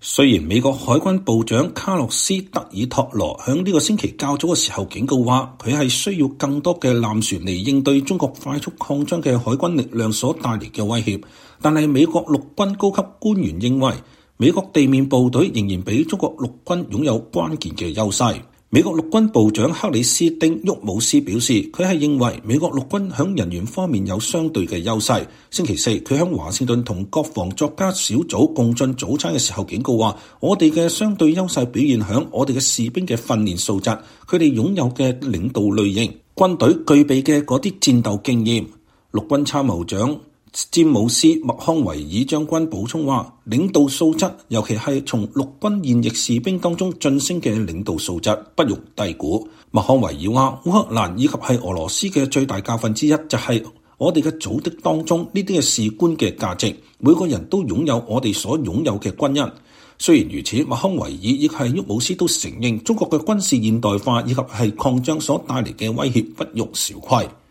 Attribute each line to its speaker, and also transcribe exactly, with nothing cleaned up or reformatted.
Speaker 1: 雖然美國海軍部長卡洛斯·德爾托羅響呢個星期較早嘅時候警告話，佢係需要更多嘅艦船嚟應對中國快速擴張嘅海軍力量所帶嚟嘅威脅。但係美國陸軍高級官員認為，美國地面部隊仍然比中國陸軍擁有關鍵嘅優勢。美國陸軍部長克里斯汀·沃姆斯表示，佢係認為美國陸軍響人員方面有相對嘅優勢。星期四，佢響華盛頓同國防作家小組共進早餐嘅時候警告話，我哋嘅相對優勢表現響我哋嘅士兵嘅訓練素質，佢哋擁有嘅領導類型，軍隊具備嘅嗰啲戰鬥經驗。陸軍參謀長詹姆斯·麥康維爾將軍補充話，領導素質，尤其係從陸軍現役士兵當中晉升嘅領導素質，不容低估。麥康維爾話，烏克蘭以及係俄羅斯嘅最大教訓之一，就係我哋嘅祖敵當中呢啲嘅士官嘅價值，每個人都擁有我哋所擁有嘅軍人。雖然如此，麥康維爾以及係沃姆斯都承認，中國嘅軍事現代化以及係擴張所帶嚟嘅威脅不容小覷。